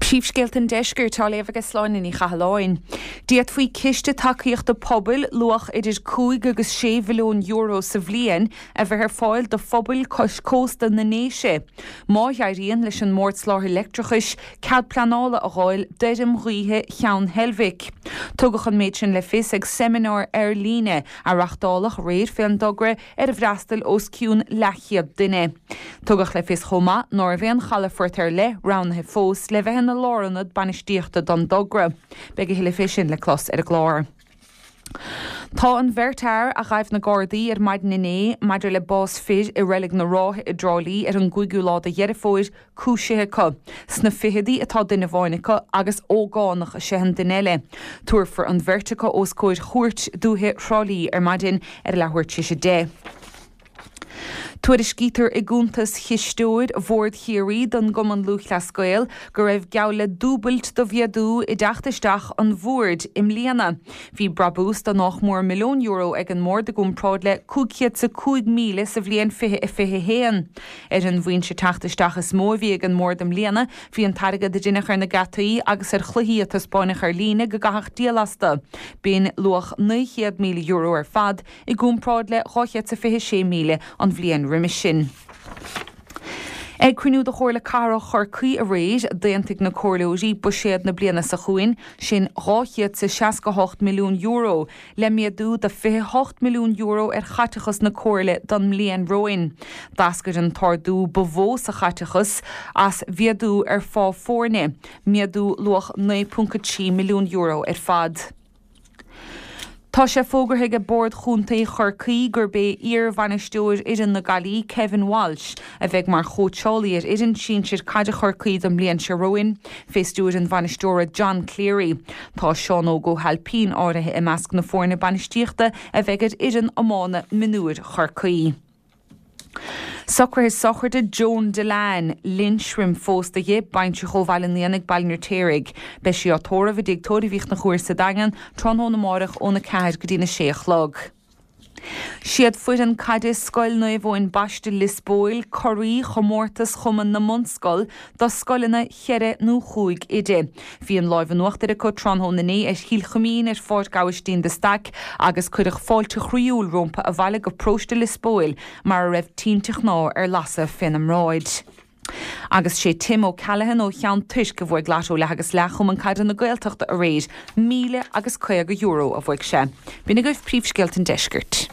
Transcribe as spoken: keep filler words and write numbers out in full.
Príomhscéaltain deisceir tá léamh agus sláinna í chathláin. Diaad faoi ciste takeíocht de pobl luach idir cúig agus sé milliún euro sa bhliain a bheit ar fáil do phobal cos cósta na néise. Má dhearíonn leis an mórdsláth electrichis cad planála a gháil deidim ríthe cheann Helvic. Tugach an méid sin le fis ag seminar ar líne a reachtálach réir fé an dogra ar a bhreastal os ciún lechiab duine. Tugach le fis chomá nóir bhíon chalafuirt ar le rannathe fós le bheith na láranad banistíochta don dogra. Bege hiile fisin le clos ar a glár. Tá an bhirtear a raibh na Gardaí ar maidin inné maidir le bás fid i rélig na ráthe i drálaí ar an gcuigiú lá a dhearafóir cúisithe co. Sna fihidí atá duine bháinnecha agus ógánach a sehan duile. Tuairfar an bhirrtecha os cóir chuirt dúthe rálaí ar maidin ar lehuiirt si dé. Tuair is scítar i gúntas chiistóid bhórd chiaí don goman luach le scoil go raibh geala dúbailt do bheadú i deachtasteach an bhórd im líana. Bhí brabús don nach mór milliún euro ag an mór de gúnpráid le cúciad sa cúig míle sa bhliain fiche i fiche héan. Ar an bhain se teachtasteach is mó bhí ag an mór am líana, bhí an targa de dinach ar na gataí agus ar chluíad a spáinach ar lína go gahach díalasta. Bíon luach naoichéad míle euro ar fad i gúnpráid le chochiad sa fiche sé míle an bhliain riimisin. Ag cruinú do chóirla cara chorcaí a réis déantaigh na cóirlóidí bu séad na bliana sa chuin sin ráchiad sa seasca milliún euro le miadú de fifty milliún euro ar chatachas na cóirle don mblian roin. Dasgur an tardú bhó sa chatachas as viadú ar fá fórne, miadú luach nine point five milliún euro ar fad. Tá sé fógarthaigh a bord chúntaí chorcaí gur bé ar bhainisteoir idir na Galí Kevin Walsh a bheith mar chóteálaí ar idir sínsir cad a chorcaí don mblian se roin, féstúir an bhainisteoir John Cleary. Tá Seán ó go halpín áirithe i measc na fórna banistíochta a bheith idir amána minúir chorcaí. Soccer his soccer to Joan Delan, Lynchrim fós de yeb baintse chovalin níanig balnir térig. Beisi a tóra vidig tóri vich na chuir sa dagan, tron hon amárach óna cair godína séach log. Siad fuid an cadis scoil nuamh óin baiste Lisboil, chorí chomórtas chuman na munscoil, do scoilina chere nó chúig ide. Bhí an láimh an nuachtar a co tronhó na né is híl chumín ar fort gabhaistín de stac agus chuideach fáilte chríúil rompa a bhaile go próiste Lisboil mar a raibh tínteach ná ar lasa fin am ráid. Agus sé Tim ó Callahan ó cheann tuis go bhfuil glasú le agus lechum an caidan na gaeltachta a réid míle agus chuig euro a bhfuig sé. Bína goibh príomhscéaltain deiscirt.